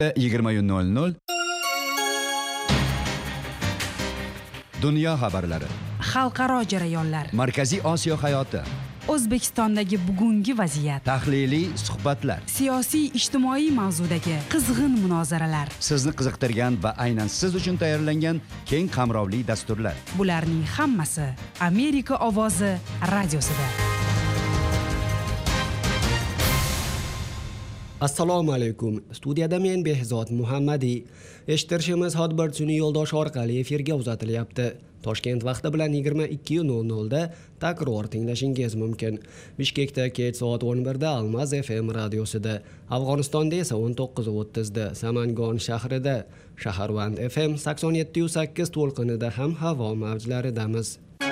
20:00 Dunyo xabarlari, xalqaro jarayonlar, Markaziy Osiyo hayoti, O'zbekistondagi bugungi vaziyat, tahliliy suhbatlar, siyosiy ijtimoiy mavzudagi qizg'in munozaralar. sizni qiziqtirgan va aynan siz uchun tayyorlangan keng qamrovli dasturlar. Bularning hammasi Amerika ovozi radiosida. Assalomu alaykum. Studiyada men Behzod Muhammadi. Eshittirishimiz Hotbird yo'ldoshi orqali efirga uzatilyapti. Toshkent vaqti bilan 22:00 da takror tinglashingiz mumkin. Bishkekda kech soat 11 da Almaz FM radiosida, Afg'onistonda esa 19:30 da Samangon shahrida, Shaharvand FM 87.8 to'lqinida ham havo mavjlaridamiz.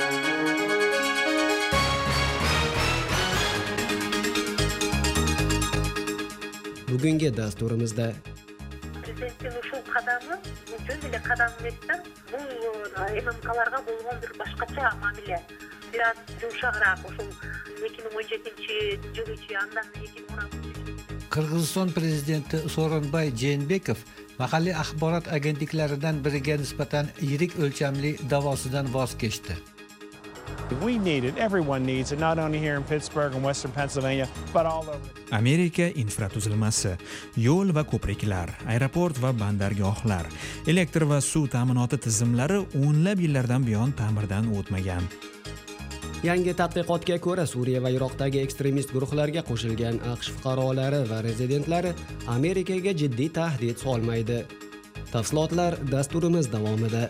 Bugungi dasturimizda Президенттин ушул кадамы жөн эле кадам эмес да. Бул ММКларга болгон бир башкача мамиле. Бираз жумшагыраак ушул 2017-жылычы андан 2016. Qirg'iziston prezidenti Sooronbay Jeenbekov mahalliy axborot agentliklaridan biriga nisbatan yirik o'lchamli da'vosidan voz kechdi. We need it. Everyone needs it, not only here in Pittsburgh and Western Pennsylvania, but all over. Amerika infratuzilmasi, yo'l va ko'priklar, aeroport va bandargohlar, elektr va suv ta'minoti tizimlari o'nlab yillardan buyon ta'mirdan o'tmagan. Yangi tadqiqotga ko'ra, Suriya va Iroqdagi ekstremist guruhlarga qo'shilgan AQSh fuqarolari va rezidentlari Amerikaga jiddiy tahdid solmaydi. Tafsilotlar dasturimiz davomida.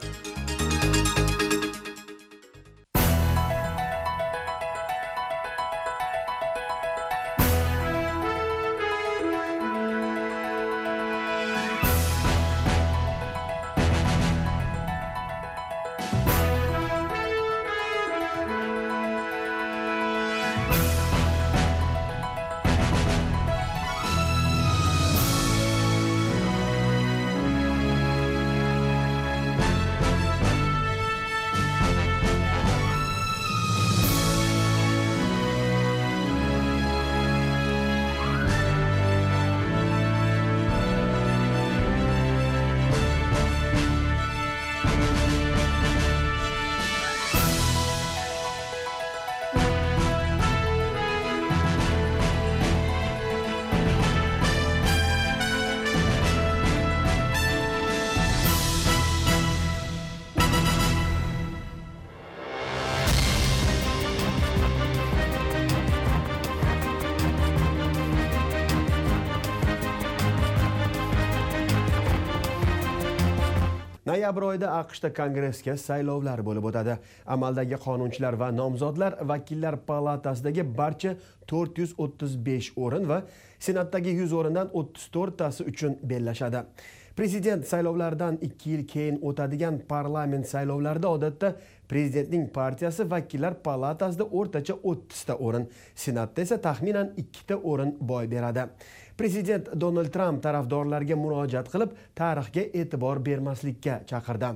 Noyabr oyida AQShda kongressga saylovlar bo'lib o'tadi. Amaldagi qonunchilar va nomzodlar vakillar palatasidagi barcha 435 o'rin va senatdagi 100 o'rindan 34 tasi uchun bellashadi. Prezident saylovlaridan 2 yil keyin o'tadigan parlament saylovlarida odatda prezidentning partiyasi vakillar palatasida o'rtacha 30 ta o'rin, senatda esa taxminan 2 ta o'rin boy beradi. Prezident Donald Trump tarafdorlarga murojaat qilib, tarixga e'tibor bermaslikka chaqirdi.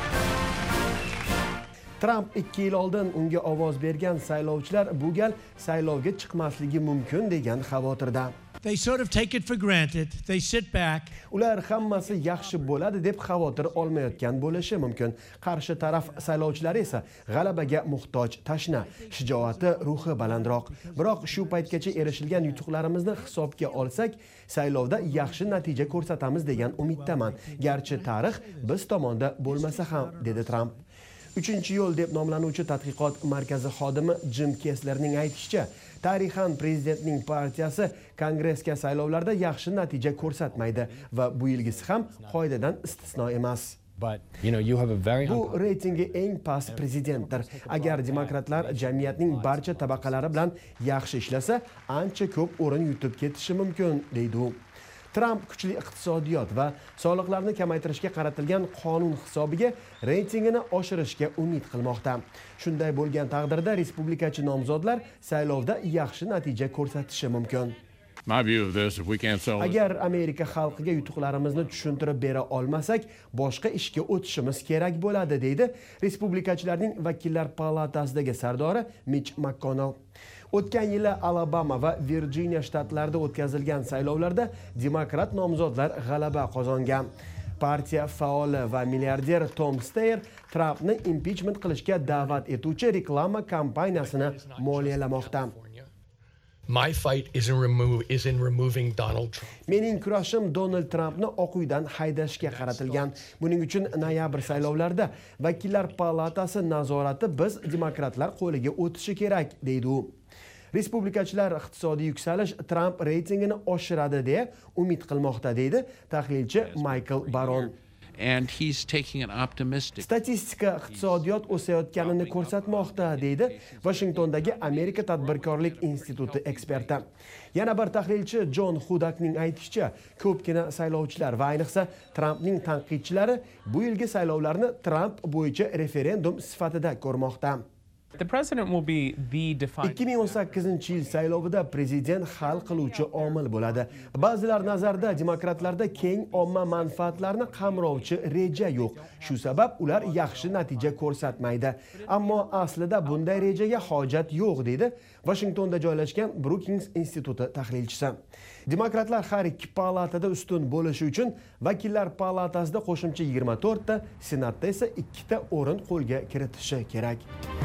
Trump 2 yil oldin unga ovoz bergan saylovchilar bu gal saylovga chiqmasligi mumkin degan xavotirda. They sort of take it for granted. They sit back. Ular hammasi yaxshi bo'ladi deb xavotir olmayotgan bo'lishi mumkin. Qarshi taraf saylovchilari esa g'alabaga muhtoj, tashna, shijoati, ruhi balandroq. Biroq shu paytgacha erishilgan yutuqlarimizni hisobga olsak, saylovda yaxshi natija ko'rsatamiz degan umiddaman. Garchi tarix biz tomonda bo'lmasa ham, dedi Trump. 3-yo'l deb nomlanuvchi tadqiqot markazi xodimi Jim Kesslerning aytishicha, tarixan prezidentning partiyasi kongressga saylovlarda yaxshi natija ko'rsatmaydi va bu yilgisi ham qoidadan istisno emas. Bu reytingi eng past prezidentdir. Agar demokratlar jamiyatning barcha tabaqalari bilan yaxshi ishlasa, ancha ko'p o'rin yutib ketishi mumkin, deydi u. Trump kuchli iqtisodiyot va soliqlarni kamaytirishga qaratilgan qonun hisobiga reytingini oshirishga umid qilmoqda. Shunday bo'lgan taqdirda respublikachi nomzodlar saylovda yaxshi natija ko'rsatishi mumkin. Agar Amerika xalqiga yutuqlarimizni tushuntirib bera olmasak, boshqa ishga o'tishimiz kerak bo'ladi, deydi respublikachilarning vakillar palatasidagi sardori Mitch McConnell. O'tgan yili Alabama va Virjiniya shtatlarida o'tkazilgan saylovlarda demokrat nomzodlar g'alaba qozongan. Partiya faoli va milliarder Tom Steyer Trumpni impichment qilishga da'vat etuvchi reklama kampaniyasini moliyalamoqda. My fight is in removing Donald Trump. Mening kurashim Donald Trumpni Oq uydan haydashga qaratilgan. Buning uchun noyabr saylovlarida vakillar palatasi nazorati biz demokratlar qo'liga o'tishi kerak, deydi u. Respublikachilar iqtisodiy yuksalish Trump reytingini oshiradi deya umid qilmoqda, deydi tahlilchi Michael Baron. And he's taking an optimistic. Statistika iqtisodiyot o'sayotganini ko'rsatmoqda, deydi Washingtondagi Amerika tadbirkorlik instituti eksperti. Yana bir tahlilchi John Hudakning aytishicha, ko'pgina saylovchilar va ayniqsa Trumpning tanqidchilari bu yilgi saylovlarni Trump bo'yicha referendum sifatida ko'rmoqda. The president will be the defining. 2018 yil saylovida prezident hal qiluvchi omil bo'ladi. Ba'zilar nazarida demokratlarda keng omma manfaatlarini qamrovchi reja yo'q. Shu sabab ular yaxshi natija ko'rsatmaydi. Ammo aslida bunday rejaga hojat yo'q, deydi Washingtonda joylashgan Brookings instituti tahlilchisi. Demokratlar har ikki palatada ustun bo'lishi uchun vakillar palatasida qo'shimcha 24 ta, senatda esa 2 ta o'rin qo'lga kiritishi kerak.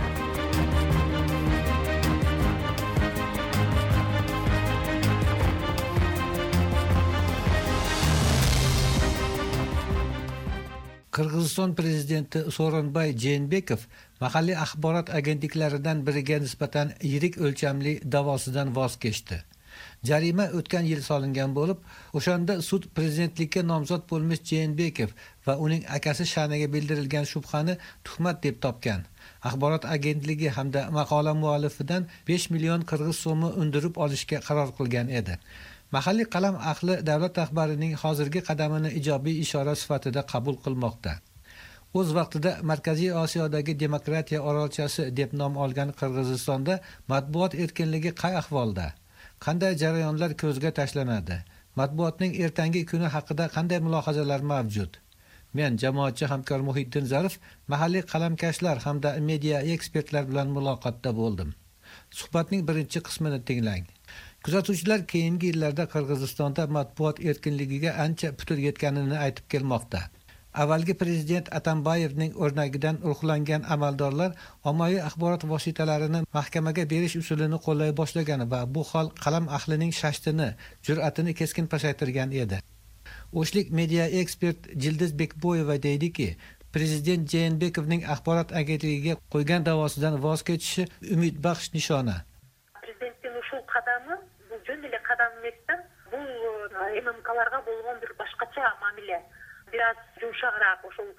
Qirg'iziston prezidenti Sooronbay Jeenbekov mahalliy axborot agentliklaridan biriga nisbatan yirik o'lchamli da'vosidan voz kechdi. Jarima o'tgan yil solingan bo'lib, o'shanda sud prezidentlikka nomzod bo'lmish Jeenbekov va uning akasi sha'niga bildirilgan shubhani tuhmat deb topgan. Axborot agentligi hamda maqola muallifidan 5 million qirg'iz so'mi undirib olishga qaror qilgan edi. Mahalliy qalam ahli davlat rahbarining hozirgi qadamini ijobiy ishora sifatida qabul qilmoqda. O'z vaqtida Markaziy Osiyodagi demokratiya orolchasi deb nom olgan Qirg'izistonda matbuot erkinligi qay ahvolda? Qanday jarayonlar ko'zga tashlanadi? Matbuotning ertangi kuni haqida qanday mulohazalar mavjud? Men jamoatchi hamkor Muhiddin Zarif, mahalliy qalamkashlar hamda media ekspertlar bilan muloqotda bo'ldim. Suhbatning birinchi qismini tinglang. Kuzatuvchilar keyingi yillarda Qirg'izistonda matbuot erkinligiga ancha putur yetganini aytib kelmoqda. Avvalgi prezident Atambayevning o'rnagidan ruhlangan amaldorlar ommaviy axborot vositalarini mahkamaga berish usulini qo'llay boshlagan va bu hol qalam ahlining shashtini, jur'atini keskin pasaytirgan edi. O'shlik media ekspert Jildiz Bekboyeva deydiki, prezident Jeenbekovning axborot agentligiga qo'ygan da'vosidan voz kechishi umidbaxsh nishona. Prezidentning ushul qadami bu jo'n эле qadam emasdan, bu MMK'larga bo'lgan bir boshqacha ma'mila. Biraz yumshoqroq ошол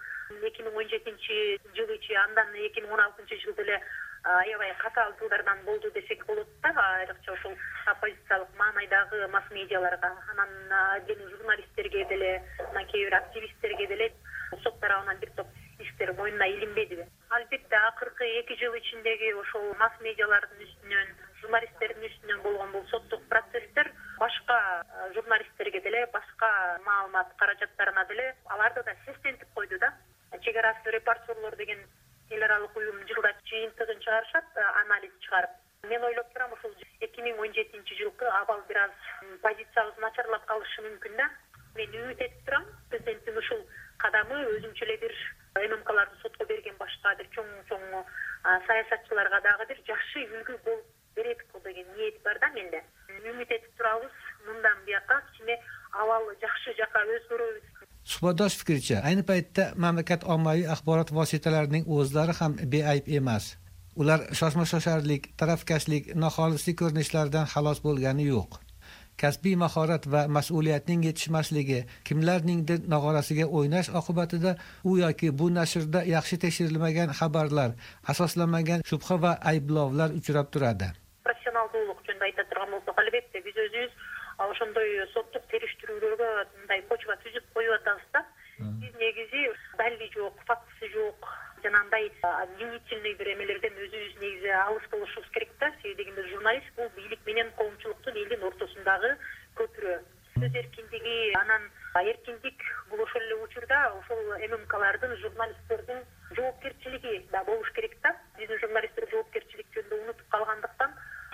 2017-yil андан 2016-yil эле аябай катаал туудардан болду десек болот да, айрыкча ошол оппозициялык маанайдагы масс медиаларга, анан отдельный журналисттерге деле, кээ бир активисттерге деле сот тарабынан бир топ иштер мойнуна илинбеди. Албетте акыркы 2 жыл ичиндеги ошол масс медиалардын үстүнөн, журналисттердин үстүнөн болгон бул соттук процесстер башка журналисттерге деле, башка маалымат каражаттарына деле аларды да сестентип койду да. Чек арасы репортерлор деген эл аралык уюм жылда жыйынтыгын чыгарышат, анализ чыгарып. Мен ойлоп турам, ошол 2017-жылкы абал бир аз позициябыз начарлап калышы мүмкүн да. Мен үмүт этип турам, президенттин ушул кадамы өзүнчө эле бир ММКларды сотко берген башка бир чоң саясатчыларга дагы бир жакшы үлгү болуп берет деген ниет бар да менде. Үмүт этип турабыз, мындан бияка кичине абал жакшы жакка өзгөрөбүз. Suhbatdosh fikricha, ayni paytda mamlakat ommaviy axborot vositalarining o'zlari ham beayb emas. Ular shoshma-shosharlik, tarafkashlik, noxolislik ko'rinishlardan xalos bo'lgani yo'q. Kasbiy mahorat va mas'uliyatning yetishmasligi, kimlarningdir nog'orasiga o'ynash oqibatida u yoki bu nashrda yaxshi tekshirilmagan xabarlar, asoslanmagan shubha va ayblovlar uchrab turadi. Professionalдуулук жөнүндө айта турган болсок, албетте биз өзүбүз ошондой соттук териштирүүлөргө мындай почва түзүп коюп атабыз да. Биз негизи далили жок, фактысы жок, жанагындай обвинительный бир эмелерден өзүбүз негизи алыс болушубуз керек да. Себеби дегенде журналист бул бийлик менен коомчулуктун элдин ортосундагы көпүрө. Сөз эркиндиги, анан эркиндик бул ошол эле учурда ошол ММКлардын, журналисттердин жоопкерчилиги да болуш керек да. Биздин журналисттер жоопкерчилик жөнүндө унутуп калгандыктан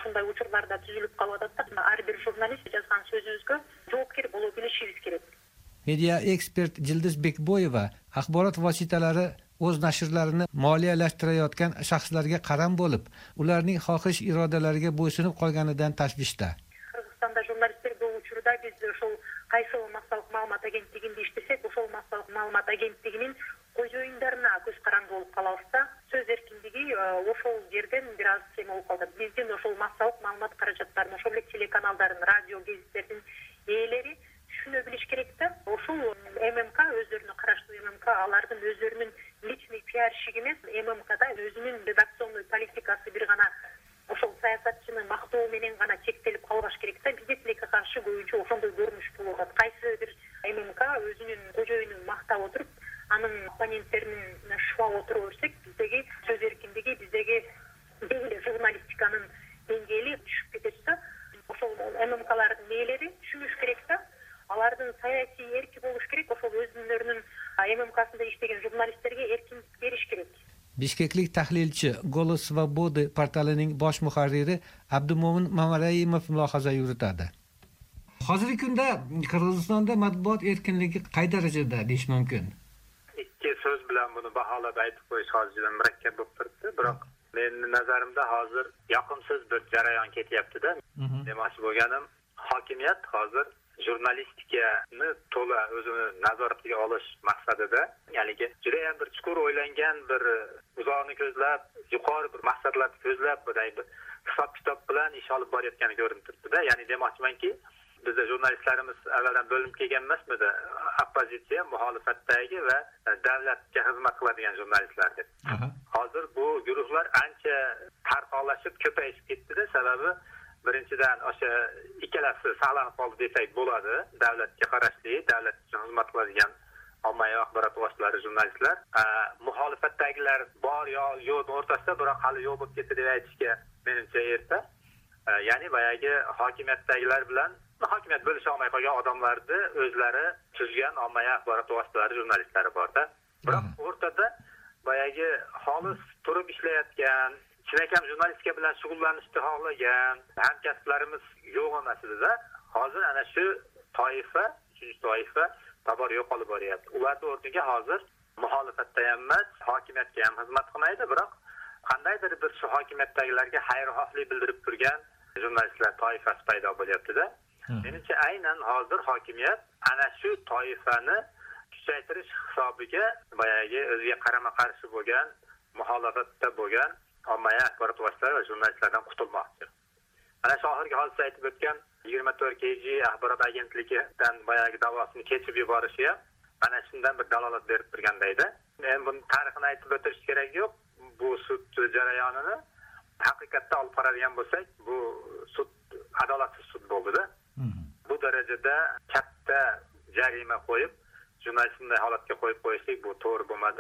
ушундай учурларда түзүлүп калып атат да. Ар бир журналист жазган сөзүбүзгө жоопкер боло билишибиз керек. Media ekspert Jildiz Bekboyeva axborot vositalari o'z nashrlarini moliyalashtirayotgan shaxslarga qaram bo'lib, ularning xohish irodalariga bo'ysunib qolganidan tashvishda. Qirg'izistonda jurnalistlar bu uchurda biz ошол кайсы массалык маалымат агенттигинде иштесек, ошол массалык маалымат агенттигинин көзөйүндарына көз каранды болуп калабыз да. Сөз эркиндиги ошол жерден бир аз кем болуп калды. Биздин ошол массалык маалымат каражаттарын, ошол эле телеканалдардын, радио, гезиттердин ээлери түшүнө билиш керек да. Ошол ММК өздөрүнө караштуу ММК алардын өздөрүнүн личный пиарщик эмес, ММКда өзүнүн редакционный политикасы бир гана ошол саясатчыны мактоо менен гана чектелип калбаш керек да. Бизде тилекке каршы көбүнчө ошондой көрүнүш болуп атат. Кайсы бир ММК өзүнүн көжөйүнүн мактап отуруп, анын оппоненттерин шубап отура берсек, биздеги сөз эркиндиги, биздеги деги журналистиканын деңгээли түшүп кетет да. Ошол ММКлардын ээлери түшүнүш керек да. Алардын саясий эрки болуш керек, ошол өзүнүн ММКсында иштеген журналисттерге эркиндик бериш керек. Bishkeklik tahlilchi Голос Свободы portalining bosh muharriri Abdumo'min Mamaraimov mulohaza yuritadi. Hozirgi kunda Qirg'izistonda matbuot erkinligi qay darajada deyish mumkin? Ikki so'z bilan buni baholab aytib qo'yish hozir murakkab bo'lib turibdi, biroq mening nazarimda hozir yoqimsiz bir jarayon ketyapti-da. Demoqchi bo'lganim, hokimiyat hozir jurnalistikani to'la o'zini nazoratiga olish maqsadida, ya'ni juda ham bir chuqur o'ylangan, bir uzoqni ko'zlab, yuqori bir maqsadlarni ko'zlab, bir hisob-kitob bilan ish olib borayotgani ko'rinib turibdi-da. Ya'ni demoqchimanki, bizda jurnalistlarimiz avvaldan bo'linib kelgan emasmidi? Oppozitsiya, muxolifatdagi va davlatga xizmat qiladigan jurnalistlar deb. Hozir bu guruhlar ancha tarqalashib, ko'payib ketdi-da. Sababi birinchidan o'sha ikkalasi saqlanib qoldi desak bo'ladi. Davlatga qarashli, davlat uchun xizmat qiladigan ommaviy axborot vositalari jurnalistlar, muxolifatdagilar bor yo'q o'rtasida, biroq hali yo'q bo'lib ketdi deb aytishga menimcha erta. Ya'ni boyagi hokimiyatdagilar bilan hokimiyat bo'lisha olmay qolgan odamlarni o'zlari tuzgan ommaviy axborot vositalari jurnalistlari bor-da. Biroq o'rtada boyagi xolis turib ishlayotgan, chinakam jurnalistika bilan shug'ullanishni xohlagan hamkasblarimiz yo'q emas edi-da. Hozir ana shu toifa, uchinchi toifa tobora yo'qolib boryapti. Ularning o'rniga hozir muxolifatda ham emas, hokimiyatga ham xizmat qilmaydi, biroq qandaydir bir shu hokimiyatdagilarga xayrixohlik bildirib turgan jurnalistlar toifasi paydo bo'lyapti-da. Menimcha aynan hozir hokimiyat ana shu toifani kuchaytirish hisobiga boyagi o'ziga qarama-qarshi bo'lgan, muxolifatda bo'lgan ommaviy axborot vositalari va jurnalistlardan qutulmoqchi. Ana shu oxirgi hodisa aytib o'tgan 24 kg axborot agentligidan boyagi davosini kechib yuborishi ham ana shundan bir dalolat berib turgandaydi. Men buni tarixini aytib o'tish kerak yo'q. Bu sud jarayonini haqiqatda olib qaraydigan bo'lsak, bu sud adolatsiz sud bo'ldi-da. Bu darajada katta jarima qo'yib, jurnalistni holatga qo'yib qo'yishlik bu to'g'ri bo'lmadi.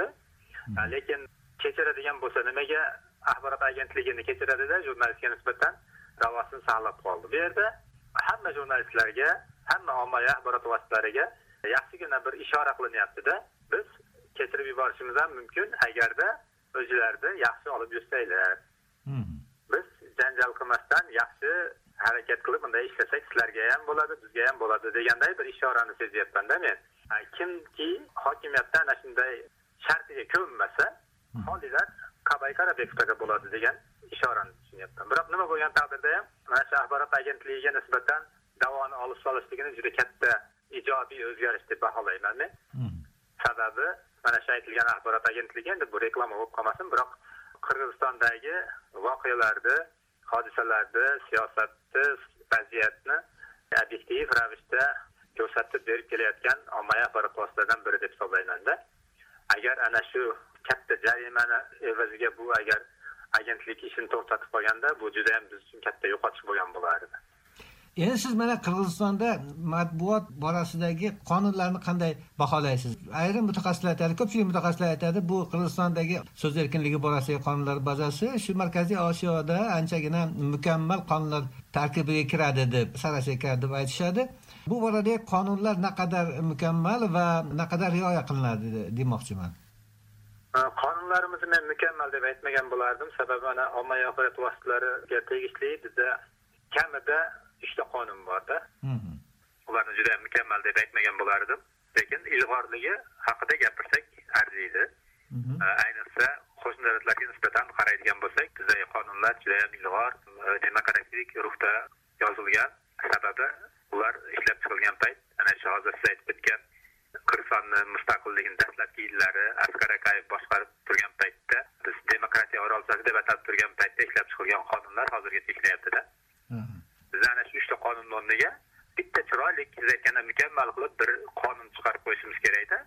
Lekin kechiradigan bo'lsa, nimaga axborot agentligini kechiradi-da, jurnalistga nisbatan davosini saqlab qoldi. Bu yerda hamma jurnalistlarga, hamma ommaviy axborot vositalariga yaxshigina bir ishora qilinyapti-da. Biz kechirib yuborishimiz ham mumkin agarda o'zlarida yaxshi olib yursanglar. Biz janjal qilmasdan yaxshi harakat qilib bunday ishlasak sizlarga ham bo'ladi, bizga ham bo'ladi deganday bir ishorani sezyapman-da men. Kimki hokimiyatdan ana shunday shartiga ko'nmasa, holilar Qabay Qarabekovga bo'ladi degan ishorani tushunyapman. Biroq nima bo'lgan taqdirda ham mana shu axborot agentligiga nisbatan davoni olib solishligini juda katta ijobiy o'zgarish deb baholayman men. Sababi mana shu aytilgan axborot agentligi endi bu reklama bo'lib qolmasin, biroq Qirg'izistondagi voqealarni, hodisalarni, siyosatni, vaziyatni obyektiv ravishda ko'rsatib berib kelayotgan ommaviy axborot vositalaridan biri deb hisoblayman-da. Agar ana shu katta jarimani evaziga bu agar agentlik ishini to'xtatib qolganda, bu juda ham biz uchun katta yo'qotish bo'lgan bo'lardi. Endi siz mana Qirg'izistonda matbuot borasidagi qonunlarni qanday baholaysiz? Ayrim mutaxassislar aytadi, ko'pchilik mutaxassislar aytadi, bu Qirg'izistondagi so'z erkinligi borasidagi qonunlar bazasi shu Markaziy Osiyoda anchagina mukammal qonunlar tarkibiga kiradi deb, sarasiga kiradi deb aytishadi. Bu boradagi qonunlar naqadar mukammal va naqadar rioya qilinadi demoqchiman. yo'llarimizni men mukammal deb aytmagan bo'lardim. Sababi ana ommaviy axborot vositalariga tegishli bizda kamida 3 ta qonun bor-da. Ularni juda mukammal deb aytmagan bo'lardim. Lekin ilg'orligi haqida gapirsak arziydi. Ayniqsa qo'shni davlatlarga nisbatan qaraydigan bo'lsak, bizdagi qonunlar juda ham ilg'or, demokratik ruhda yozilgan. Sababi ular ishlab chiqilgan payt ana shu hozir siz aytib o'tgan Qirg'izistonning mustaqilligini dastlabki yillari Askar Akayev boshqarib turgan paytda biz demokratiya orolchasi deb atab turgan paytda ishlab chiqilgan qonunlar hozirgacha ishlayapti-da. Biz ana shu 3 ta qonun o'rniga bitta chiroyli siz aytganda mukammal qilib bir qonun chiqarib qo'yishimiz kerak-da.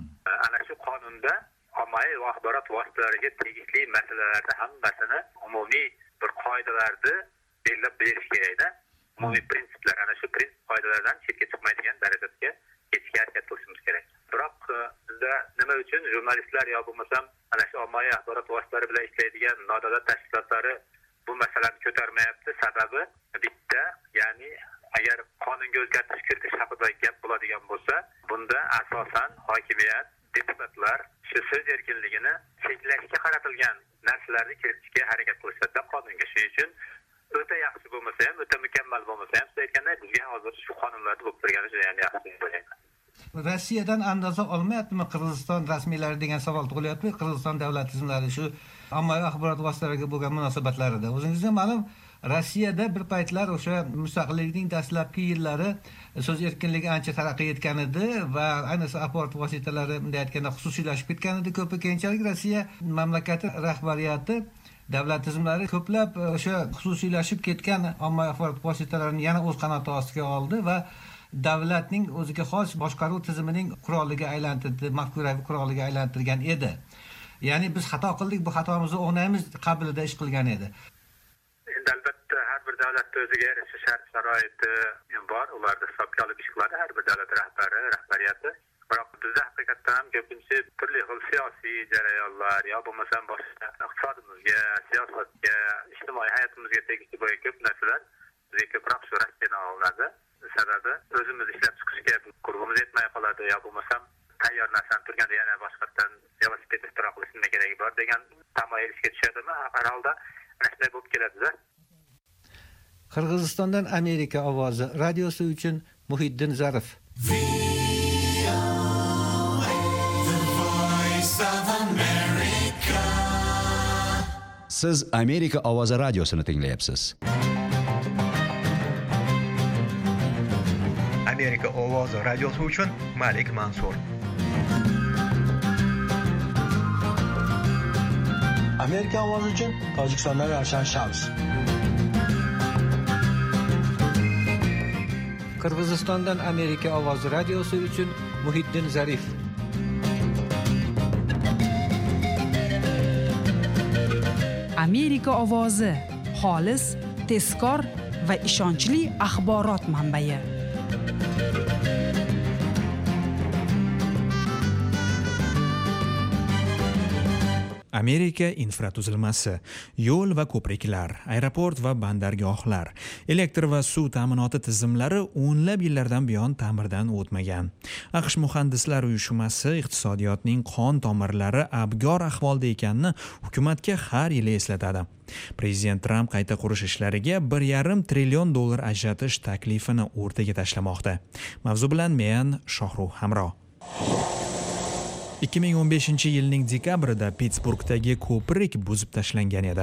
Ana shu qonunda ommaviy axborot vositalariga tegishli masalalarda hammasini umumiy bir qoidalarni belgilab berish kerak-da. Umumiy prinsiplar, ana shu prinsip qoidalardan chetga chiqmaydigan darajada ketishga harakat qilishimiz kerak. Biroq bizda nima uchun jurnalistlar yo bo'lmasam ana shu ommaviy axborot vositalari bilan ishlaydigan nodavlat tashkilotlari bu masalani ko'tarmayapti? Sababi bitta, ya'ni agar qonunga o'zgartirish kiritish haqida gap bo'ladigan bo'lsa, bunda asosan hokimiyat, deputatlar shu so'z erkinligini cheklashga qaratilgan narsalarni kiritishga harakat qilishadi qonunga. Shuning uchun o'ta yaxshi bo'lmasa ham, o'ta mukammal bo'lmasa ham, siz aytgandek bizga hozir shu qonunlarda bo'lib turgani juda ham yaxshi deb o'ylayman. Rossiyadan andoza olmayaptimi Qirg'iziston rasmiylari degan savol tug'ilyapti. Qirg'iziston davlat tizimlari shu ommaviy axborot vositalariga bo'lgan munosabatlarida. O'zingizga ma'lum, Rossiyada bir paytlar o'sha mustaqillikning dastlabki yillari so'z erkinligi ancha taraqqiy etgan edi va ayniqsa axborot vositalari bunday aytganda xususiylashib ketgan edi. Keyinchalik Rossiya mamlakati rahbariyati davlat tizimlari ko'plab o'sha xususiylashib ketgan ommaviy axborot vositalarini yana o'z qanoti ostiga oldi va davlatning o'ziga xos boshqaruv tizimining quroliga aylantirdi, mafkuraviy quroliga aylantirgan edi. Ya'ni biz xato qildik, bu xatomizni o'rnaymiz qabilida ish qilgan edi. Endi albatta har bir davlatda o'ziga yarasha shart-sharoiti bor, ularni hisobga olib ish qiladi har bir davlat rahbariyati. Biroq bizda haqiqatdan ham ko'pincha turli xil siyosiy jarayonlar yo bo'lmasam boshqa iqtisodimizga, siyosatga, ijtimoiy hayotimizga tegishli bo'lgan ko'p narsalar bizga ko'proq shu Rossiyadan olinadi. Sababi o'zimiz ishlab chiqishga qurbimiz yetmay qoladi yo bo'lmasam tayyor narsani turganda yana boshqatdan velosiped ixtiro qilish nima keragi bor degan tamoyilga tushadimi? Har holda mana shunday bo'lib keladi-da. Qirg'izistondan Amerika ovozi radiosi uchun Muhiddin Zarif. Siz Amerika ovozi radiosini tinglayapsiz. Amerika ovozi radiosi uchun Malik Mansur. Amerika ovozi uchun Tojikistondan Ravshan Shams. Qirg'izistondan Amerika ovozi radiosi uchun Muhiddin Zarif. Amerika ovozi xolis, tezkor va ishonchli axborot manbai. Amerika infratuzilmasi, yo'l va ko'priklar, aeroport va bandargohlar, elektr va suv ta'minoti tizimlari o'nlab yillardan buyon ta'mirdan o'tmagan. AQSh muhandislar uyushmasi iqtisodiyotning qon tomirlari abgor ahvolda ekanini hukumatga har yili eslatadi. Prezident Trump qayta qurish ishlariga $1,5 trillion ajratish taklifini o'rtaga tashlamoqda. Mavzu bilan men Shohruh Hamro. 2015-yilning dekabrida Pittsburghdagi ko'prik buzib tashlangan edi.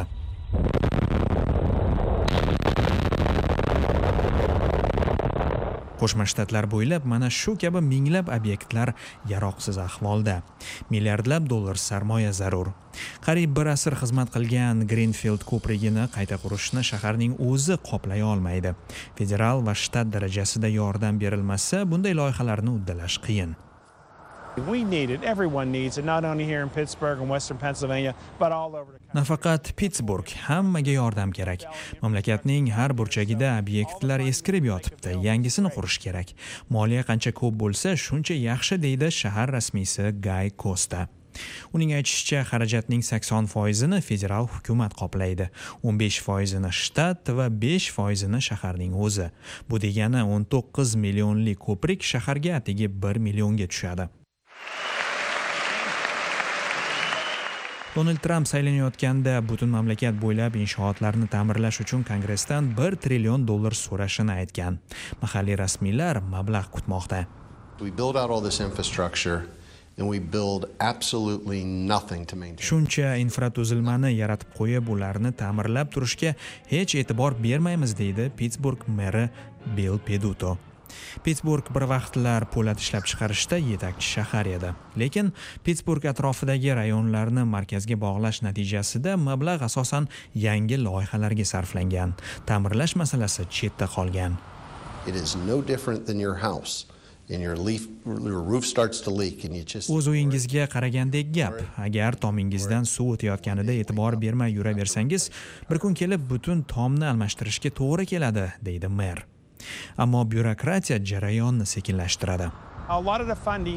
Qo'shma Shtatlar bo'ylab mana shu kabi minglab obyektlar yaroqsiz ahvolda. Milliardlab dollar sarmoya zarur. Qariyb bir asr xizmat qilgan Greenfield ko'prigini qayta qurishni shaharning o'zi qoplay olmaydi. Federal va shtat darajasida yordam berilmasa, bunday loyihalarni uddalash qiyin. We need it. Everyone needs it, not only here in Pittsburgh and Western Pennsylvania, but all over the country. Nafaqat Pittsburgh, hammaga yordam kerak. Mamlakatning har burchagida obyektlar eskirib yotibdi, yangisini qurish kerak. Moliya qancha ko'p bo'lsa, shuncha yaxshi, deydi shahar rasmiysi Guy Costa. Uning aytishicha, xarajatning 80%ni federal hukumat qoplaydi, 15%ni shtat va 5%ni shaharning o'zi. Bu degani 19 millionlik ko'prik shaharga atigi 1 millionga tushadi. Donald Trump saylanayotganda butun mamlakat bo'ylab inshootlarni ta'mirlash uchun Kongressdan $1 trillion so'rashini aytgan. Mahalliy rasmiylar mablag' kutmoqda. We build out all this infrastructure and we build absolutely nothing to maintain. Shuncha infratuzilmani yaratib qo'yib, ularni ta'mirlab turishga hech e'tibor bermaymiz, deydi Pittsburgh meri Bill Peduto. Pittsburgh bir vaqtlar po'lat ishlab chiqarishda yetakchi shahar edi. Lekin Pittsburgh atrofidagi rayonlarni markazga bog'lash natijasida mablag' asosan yangi loyihalarga sarflangan. Ta'mirlash masalasi chetda qolgan. It is no different than your house. And your roof starts to leak and you just O'z uyingizga qaragandek gap. Agar tomingizdan suv o'tayotganida e'tibor bermay yuraversangiz, bir kun kelib butun tomni almashtirishga to'g'ri keladi, deydi mer. Ammo byurokratiya jarayonni sekinlashtiradi. A lot of the funding,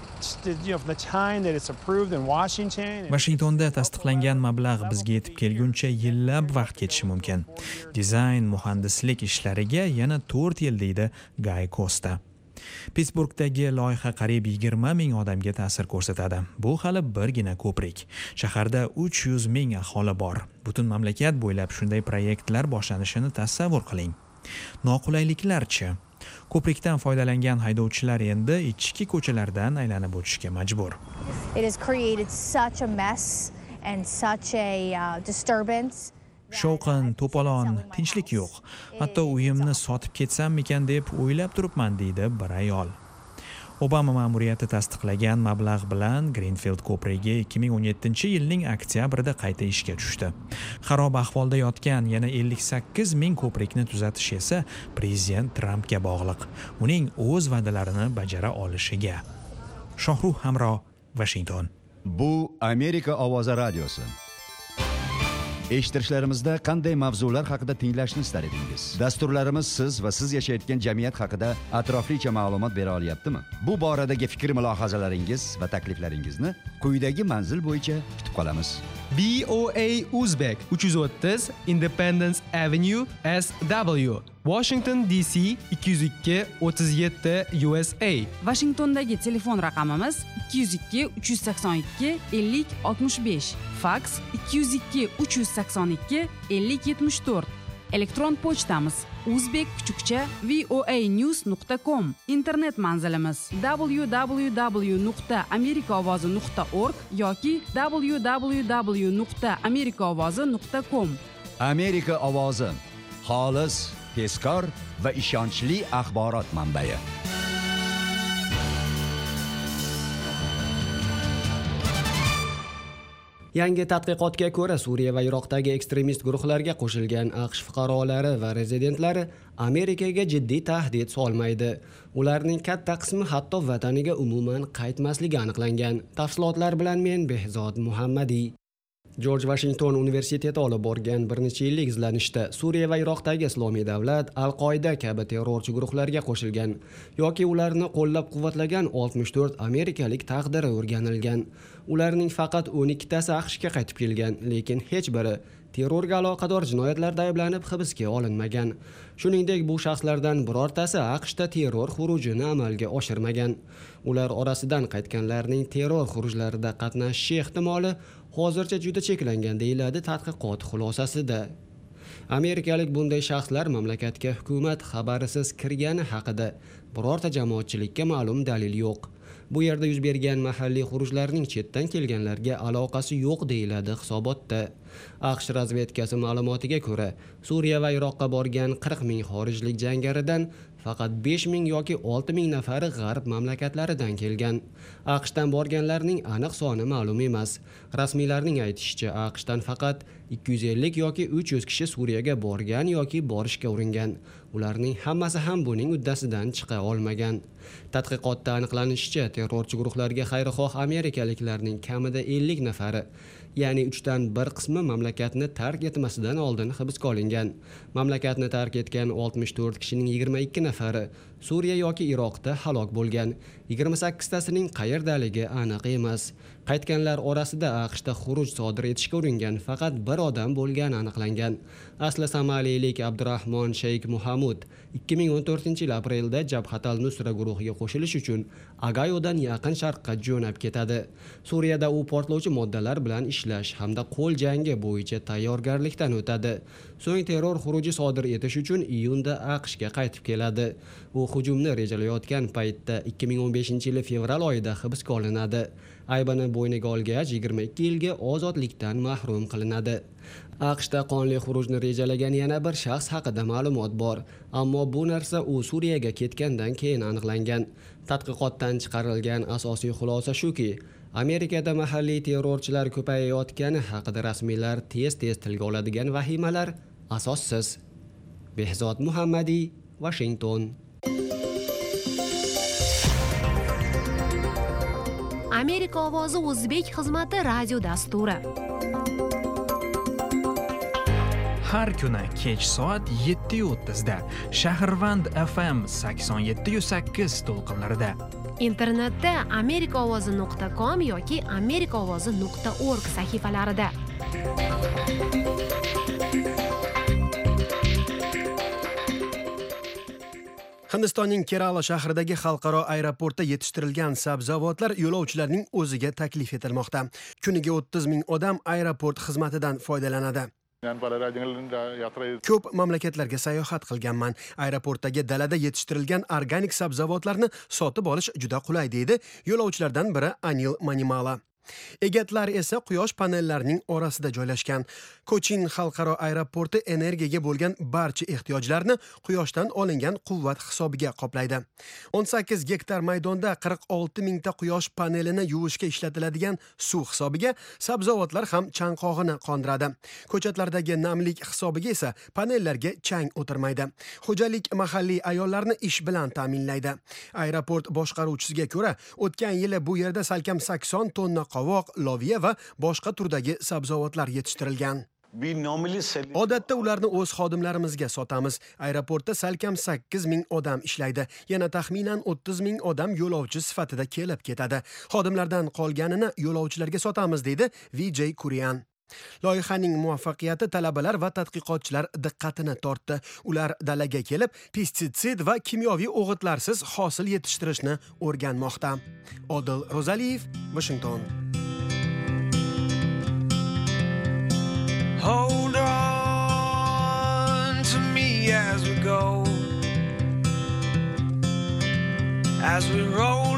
from the time that it's approved in Washington. Washingtonda tasdiqlangan mablag' bizga yetib kelguncha yillab vaqt ketishi mumkin. Dizayn, muhandislik ishlariga yana 4 yil, deydi Guy Costa. Pittsburghdagi loyiha qariyb 20 ming odamga ta'sir ko'rsatadi. Bu hali birgina ko'prik. Shaharda 300 ming aholi bor. Butun mamlakat bo'ylab shunday proyektlar boshlanishini tasavvur qiling. Noqulayliklarchi? Ko'prikdan foydalangan haydovchilar endi ichki ko'chalardan aylanib o'tishga majbur. It has created such a mess and such a disturbance. Shovqin, to'polon, tinchlik yo'q. Hatto uyimni sotib ketsam-mikan deb o'ylab turibman, deydi bir ayol. Obama ma'muriyati tasdiqlagan mablag' bilan Greenfield ko'prigi 2017-yilning oktyabrida qayta ishga tushdi. Xarob ahvolda yotgan yana 58 ming ko'prikni tuzatish esa prezident Trumpga bog'liq. Uning o'z va'dalarini bajara olishiga. Shohruh Hamro, Washington. Bu Amerika ovozi radiosi. Eshittirishlarimizda qanday mavzular haqida tinglashni istar edingiz? Dasturlarimiz siz va siz yashayotgan jamiyat haqida atroflicha ma'lumot bera olyaptimi? Bu boradagi fikr-mulohazalaringiz va takliflaringizni quyidagi manzil bo'yicha kutib qolamiz. BOA Uzbek 330 Independence Avenue SW, Washington DC 202 37 USA. Washingtondagi telefon raqamimiz 202 382 50 65, fax 202 382 50 74. Elektron pochtamiz uzbek_voanews.com. Internet manzilimiz www.amerikaovozi.org yoki www.amerikaovozi.com. Amerika ovozi, xolis, tezkor va ishonchli axborot manbai. Yangi tadqiqotga ko'ra, Suriya va Iroqdagi ekstremist guruhlarga qo'shilgan AQSh fuqarolari va rezidentlari Amerikaga jiddiy tahdid solmaydi. Ularning katta qismi hatto vataniga umuman qaytmasligi aniqlangan. Tafsilotlar bilan men Behzod Muhammadiy. George Washington universiteti olib borgan bir necha yillik izlanishda Suriya va Iroqdagi Islomiy davlat, Al-Qoida kabi terrorchi guruhlarga qo'shilgan yoki ularni qo'llab-quvvatlagan 64 amerikalik taqdiri o'rganilgan. Ularning faqat 12 tasi AQShga qaytib kelgan, lekin hech biri terrorga aloqador jinoyatlarda ayblanib hibsga olinmagan. Shuningdek, bu shaxslardan birortasi AQShda terror xurujini amalga oshirmagan. Ular orasidan qaytganlarning terror xurujlarida qatnashishi ehtimoli hozircha juda cheklangan, deyiladi tadqiqot xulosasida. Amerikalik bunday shaxslar mamlakatga hukumat xabarisiz kirgani haqida birorta jamoatchilikka ma'lum dalil yo'q. Bu yerda yuz bergan mahalliy xurujlarning chetdan kelganlarga aloqasi yo'q, deyiladi hisobotda. AQSh razvedkasi ma'lumotiga ko'ra, Suriya va Iroqqa borgan 40 ming xorijlik jangaridan faqat 5 ming yoki 6 ming nafari g'arb mamlakatlaridan kelgan. AQShdan borganlarning aniq soni ma'lum emas. Rasmiylarning aytishicha, AQShdan faqat 250 yoki 300 kishi Suriyaga borgan yoki borishga uringan. Ularning hammasi ham buning uddasidan chiqa olmagan. Tadqiqotda aniqlanishicha, terrorchi guruhlarga xayrixoh amerikaliklarning kamida 50 nafari, ya'ni 3dan 1 qismi mamlakatni tark etmasidan oldin hibsga olingan. Mamlakatni tark etgan 64 kishining 22 nafari Suriya yoki Iroqda halok bo'lgan. 28 tasining qayerdaligi aniq emas. Qaytganlar orasida AQShda xuruj sodir etishga uringan faqat bir odam bo'lgani aniqlangan. Asli somaliylik Abdurahmon Sheikh Muhammad 2014-yil aprelda Jabhat al-Nusra guruhi guruhiga qo'shilish uchun Agayodan yaqin sharqqa jo'nab ketadi. Suriyada u portlovchi moddalar bilan ishlash hamda qo'l jangi bo'yicha tayyorgarlikdan o'tadi. So'ng terror xuruji sodir etish uchun iyunda AQShga qaytib keladi. U hujumni rejalayotgan paytda 2015-yil fevral oyida hibsga olinadi. Aybini bo'yniga olgach 22 yilga ozodlikdan mahrum qilinadi. AQShda qonli xurujni rejalagan yana bir shaxs haqida ma'lumot bor, ammo bu narsa u Suriyaga ketgandan keyin aniqlangan. Tadqiqotdan chiqarilgan asosiy xulosa shuki, Amerikada mahalliy terrorchilar ko'payayotgani haqida rasmiylar tez-tez tilga oladigan vahimalar asossiz. Behzod Muhammadiy, Washington. Amerika ovozi o'zbek xizmati radio dasturi. Har kuni kech soat 7:30 da Shahrvand FM 87.8 to'lqinlarida. Internetda amerikaovozi.com yoki amerikaovozi.org sahifalarida. Hindistonning Kerala shahridagi xalqaro aeroportda yetishtirilgan sabzavotlar yo'lovchilarning o'ziga taklif etilmoqda. Kuniga 30 ming odam aeroport xizmatidan foydalanadi. Ko'p mamlakatlarga sayohat qilganman. Aeroportdagi dalada yetishtirilgan organik sabzavotlarni sotib olish juda qulay, deydi yo'lovchilardan biri Anil Manimala. Egatlar esa quyosh panellarining orasida joylashgan. Kochin xalqaro aeroporti energiyaga bo'lgan barcha ehtiyojlarni quyoshdan olingan quvvat hisobiga qoplaydi. 18 gektar maydonda 46 mingta quyosh panelini yuvishga ishlatiladigan suv hisobiga sabzavotlar ham chanqog'ini qondiradi. Ko'chatlardagi namlik hisobiga esa panellarga chang o'tirmaydi. Xo'jalik mahalliy ayollarni ish bilan ta'minlaydi. Aeroport boshqaruvchisiga ko'ra, o'tgan yili bu yerda salkam 80 tonna qovoq, loviya va boshqa turdagi sabzavotlar yetishtirilgan. Odatda ularni o'z xodimlarimizga sotamiz. Aeroportda salkam 8 ming odam ishlaydi. Yana taxminan 30 ming odam yo'lovchi sifatida kelib ketadi. Xodimlardan qolganini yo'lovchilarga sotamiz, deydi Vijay Kurian. Loyihaning muvaffaqiyati talabalar va tadqiqotchilar diqqatini tortdi. Ular dalaga kelib, pestitsid va kimyoviy o'g'itlarsiz hosil yetishtirishni o'rganmoqda. Odil Rozaliyev, Washington. Hold on to me as we go, as we roll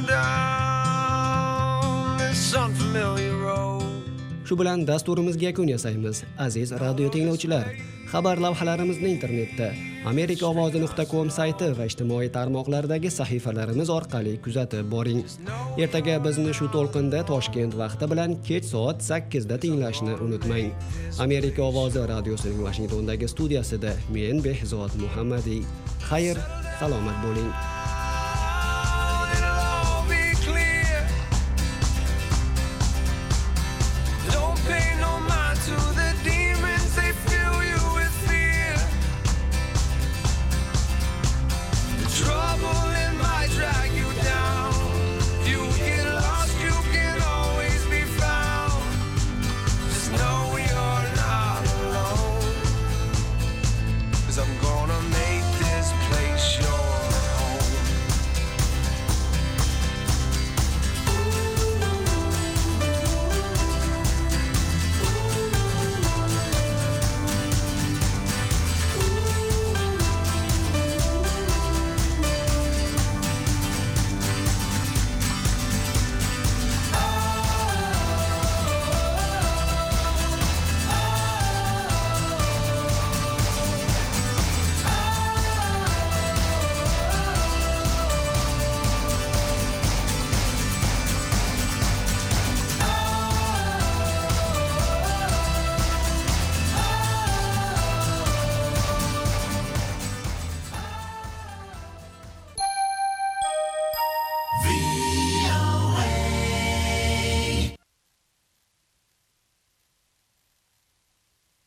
down this unfamiliar road. Shu bilan dasturimizga yakun yasaymiz. Aziz radio tinglovchilar, xabar lavhalarimizni internetda amerikaovozi.com sayti va ijtimoiy tarmoqlardagi sahifalarimiz orqali kuzatib boring. Ertaga bizni shu to'lqinda Toshkent vaqti bilan kech soat 8 da tinglashni unutmang. Amerika ovozi radiosining Washingtondagi studiyasida men Behzod Muhammadiy. Xayr, salomat bo'ling.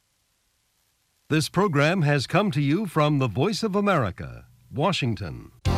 This program has come to you from the Voice of America, Washington.